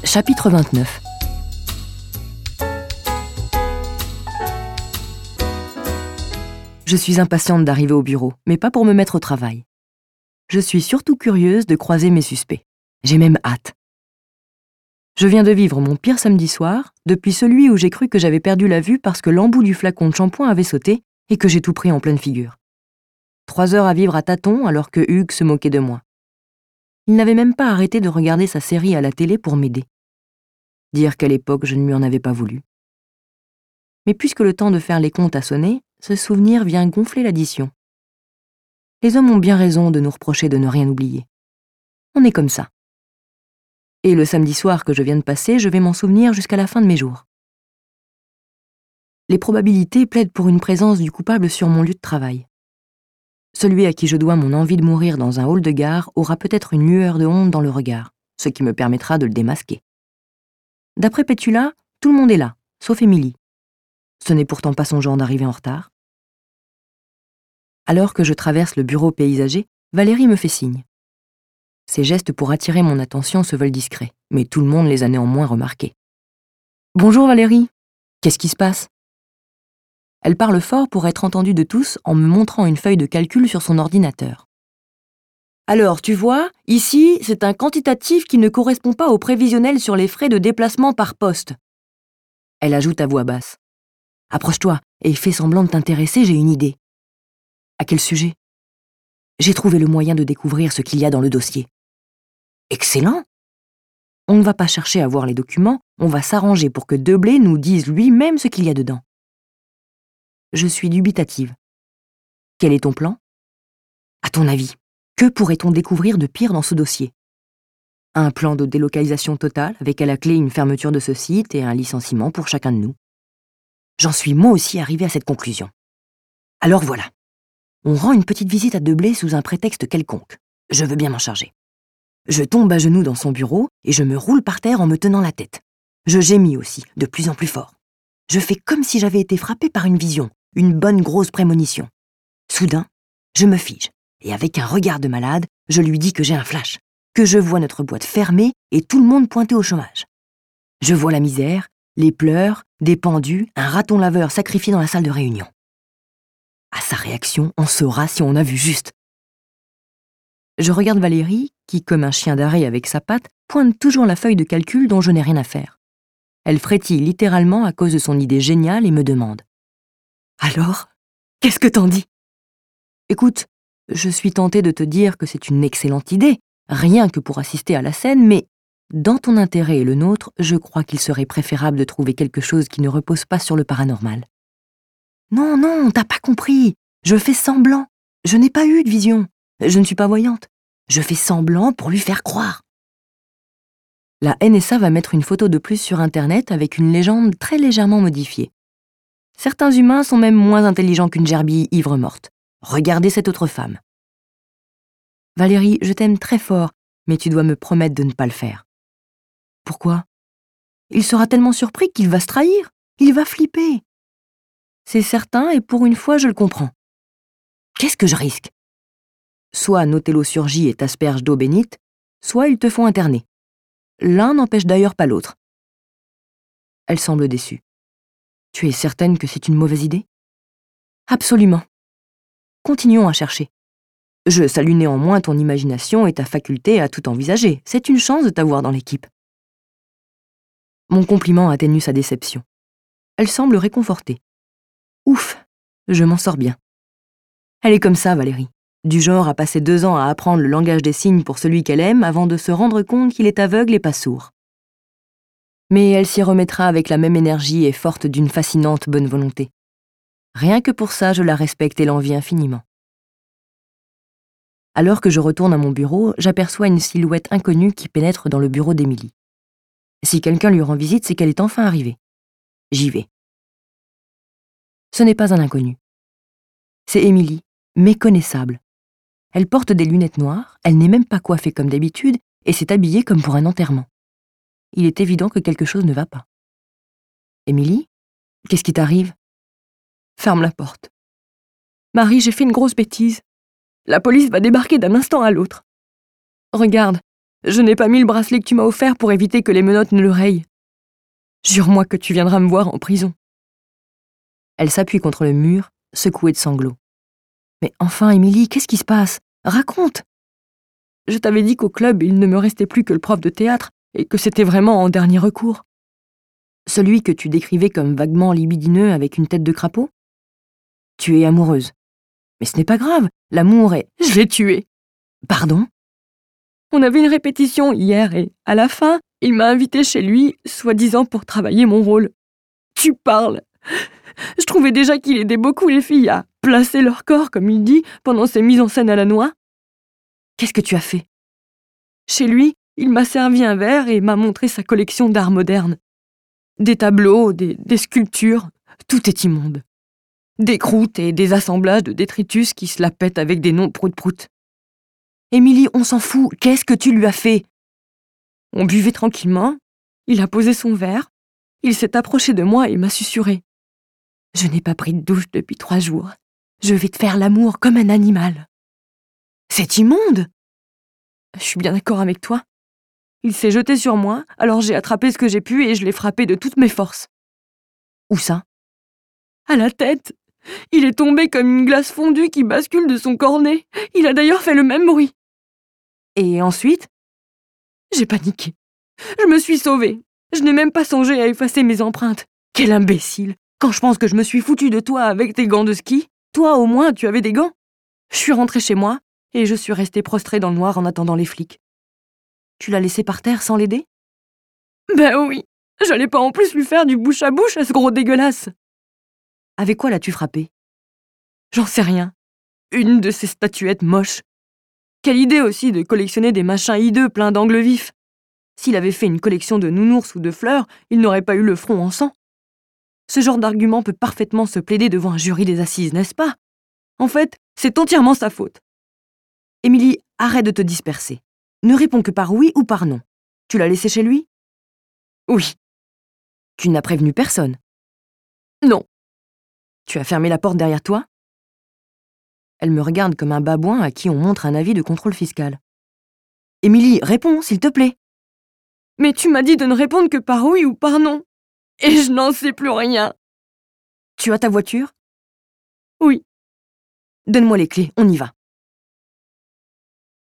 Chapitre 29. Je suis impatiente d'arriver au bureau, mais pas pour me mettre au travail. Je suis surtout curieuse de croiser mes suspects. J'ai même hâte. Je viens de vivre mon pire samedi soir, depuis celui où j'ai cru que j'avais perdu la vue parce que l'embout du flacon de shampoing avait sauté et que j'ai tout pris en pleine figure. 3 heures à vivre à tâtons alors que Hugues se moquait de moi. Il n'avait même pas arrêté de regarder sa série à la télé pour m'aider. Dire qu'à l'époque je ne lui en avais pas voulu. Mais puisque le temps de faire les comptes a sonné, ce souvenir vient gonfler l'addition. Les hommes ont bien raison de nous reprocher de ne rien oublier. On est comme ça. Et le samedi soir que je viens de passer, je vais m'en souvenir jusqu'à la fin de mes jours. Les probabilités plaident pour une présence du coupable sur mon lieu de travail. Celui à qui je dois mon envie de mourir dans un hall de gare aura peut-être une lueur de honte dans le regard, ce qui me permettra de le démasquer. D'après Pétula, tout le monde est là, sauf Émilie. Ce n'est pourtant pas son genre d'arriver en retard. Alors que je traverse le bureau paysager, Valérie me fait signe. Ses gestes pour attirer mon attention se veulent discrets, mais tout le monde les a néanmoins remarqués. « Bonjour Valérie, qu'est-ce qui se passe ?» Elle parle fort pour être entendue de tous en me montrant une feuille de calcul sur son ordinateur. « Alors, tu vois, ici, c'est un quantitatif qui ne correspond pas au prévisionnel sur les frais de déplacement par poste. » Elle ajoute à voix basse. « Approche-toi et fais semblant de t'intéresser, j'ai une idée. » « À quel sujet ? » ?»« J'ai trouvé le moyen de découvrir ce qu'il y a dans le dossier. » »« Excellent ! On ne va pas chercher à voir les documents, on va s'arranger pour que Deblé nous dise lui-même ce qu'il y a dedans. » Je suis dubitative. « Quel est ton plan ? » ?»« À ton avis, que pourrait-on découvrir de pire dans ce dossier ? Un plan de délocalisation totale avec à la clé une fermeture de ce site et un licenciement pour chacun de nous. J'en suis moi aussi arrivée à cette conclusion. Alors voilà. On rend une petite visite à Deblé sous un prétexte quelconque. Je veux bien m'en charger. Je tombe à genoux dans son bureau et je me roule par terre en me tenant la tête. Je gémis aussi, de plus en plus fort. Je fais comme si j'avais été frappée par une vision, une bonne grosse prémonition. Soudain, je me fige et avec un regard de malade, je lui dis que j'ai un flash, que je vois notre boîte fermée et tout le monde pointé au chômage. Je vois la misère, les pleurs, des pendus, un raton laveur sacrifié dans la salle de réunion. À sa réaction, on saura si on a vu juste. Je regarde Valérie, qui, comme un chien d'arrêt avec sa patte, pointe toujours la feuille de calcul dont je n'ai rien à faire. Elle frétille littéralement à cause de son idée géniale et me demande. « Alors, qu'est-ce que t'en dis ? » « Écoute, je suis tentée de te dire que c'est une excellente idée, rien que pour assister à la scène, mais dans ton intérêt et le nôtre, je crois qu'il serait préférable de trouver quelque chose qui ne repose pas sur le paranormal. » « Non, t'as pas compris. Je fais semblant. Je n'ai pas eu de vision. Je ne suis pas voyante. Je fais semblant pour lui faire croire. » La NSA va mettre une photo de plus sur Internet avec une légende très légèrement modifiée. Certains humains sont même moins intelligents qu'une gerbille ivre morte. Regardez cette autre femme. Valérie, je t'aime très fort, mais tu dois me promettre de ne pas le faire. Pourquoi ? Il sera tellement surpris qu'il va se trahir. Il va flipper. C'est certain et pour une fois, je le comprends. Qu'est-ce que je risque ? Soit Notello surgit et t'asperge d'eau bénite, soit ils te font interner. L'un n'empêche d'ailleurs pas l'autre. Elle semble déçue. Tu es certaine que c'est une mauvaise idée ? Absolument. Continuons à chercher. Je salue néanmoins ton imagination et ta faculté à tout envisager. C'est une chance de t'avoir dans l'équipe. Mon compliment atténue sa déception. Elle semble réconfortée. Ouf, je m'en sors bien. Elle est comme ça, Valérie. Du genre à passer 2 ans à apprendre le langage des signes pour celui qu'elle aime avant de se rendre compte qu'il est aveugle et pas sourd. Mais elle s'y remettra avec la même énergie et forte d'une fascinante bonne volonté. Rien que pour ça, je la respecte et l'envie infiniment. Alors que je retourne à mon bureau, j'aperçois une silhouette inconnue qui pénètre dans le bureau d'Émilie. Si quelqu'un lui rend visite, c'est qu'elle est enfin arrivée. J'y vais. Ce n'est pas un inconnu. C'est Émilie, méconnaissable. Elle porte des lunettes noires, elle n'est même pas coiffée comme d'habitude et s'est habillée comme pour un enterrement. Il est évident que quelque chose ne va pas. « Émilie, qu'est-ce qui t'arrive ?»« Ferme la porte. Marie, j'ai fait une grosse bêtise. La police va débarquer d'un instant à l'autre. Regarde, Je n'ai pas mis le bracelet que tu m'as offert pour éviter que les menottes ne le rayent. Jure-moi que tu viendras me voir en prison. » Elle s'appuie contre le mur, secouée de sanglots. « Mais enfin, Émilie, qu'est-ce qui se passe? Raconte !»« Je t'avais dit qu'au club, il ne me restait plus que le prof de théâtre et que c'était vraiment en dernier recours. Celui que tu décrivais comme vaguement libidineux avec une tête de crapaud? Tu es amoureuse. Mais ce n'est pas grave, l'amour est... » « Je l'ai tué. » »« Pardon ? » ?»« On avait une répétition hier et, à la fin, il m'a invité chez lui, soi-disant pour travailler mon rôle. Tu parles. Je trouvais déjà qu'il aidait beaucoup les filles à placer leur corps, comme il dit, pendant ses mises en scène à la noix. Qu'est-ce que tu as fait? Chez lui, il m'a servi un verre et m'a montré sa collection d'art moderne. Des tableaux, des sculptures, tout est immonde. Des croûtes et des assemblages de détritus qui se la pètent avec des noms prout-prout. Émilie, on s'en fout, qu'est-ce que tu lui as fait? On buvait tranquillement, il a posé son verre, il s'est approché de moi et m'a susurré. Je n'ai pas pris de douche depuis 3 jours. Je vais te faire l'amour comme un animal. C'est immonde! Je suis bien d'accord avec toi. Il s'est jeté sur moi, alors j'ai attrapé ce que j'ai pu et je l'ai frappé de toutes mes forces. Où ça? À la tête. Il est tombé comme une glace fondue qui bascule de son cornet. Il a d'ailleurs fait le même bruit. Et ensuite? J'ai paniqué. Je me suis sauvée. Je n'ai même pas songé à effacer mes empreintes. Quel imbécile! Quand je pense que je me suis foutue de toi avec tes gants de ski, toi au moins tu avais des gants. Je suis rentrée chez moi et je suis restée prostrée dans le noir en attendant les flics. Tu l'as laissé par terre sans l'aider? Ben oui, j'allais pas en plus lui faire du bouche à bouche à ce gros dégueulasse. Avec quoi l'as-tu frappé? J'en sais rien. Une de ces statuettes moches. Quelle idée aussi de collectionner des machins hideux pleins d'angles vifs. S'il avait fait une collection de nounours ou de fleurs, il n'aurait pas eu le front en sang. Ce genre d'argument peut parfaitement se plaider devant un jury des assises, n'est-ce pas? En fait, c'est entièrement sa faute. Émilie, arrête de te disperser. Ne réponds que par oui ou par non. Tu l'as laissé chez lui? Oui. Tu n'as prévenu personne? Non. Tu as fermé la porte derrière toi? Elle me regarde comme un babouin à qui on montre un avis de contrôle fiscal. Émilie, réponds, s'il te plaît. Mais tu m'as dit de ne répondre que par oui ou par non. Et je n'en sais plus rien. Tu as ta voiture? Oui. Donne-moi les clés, on y va.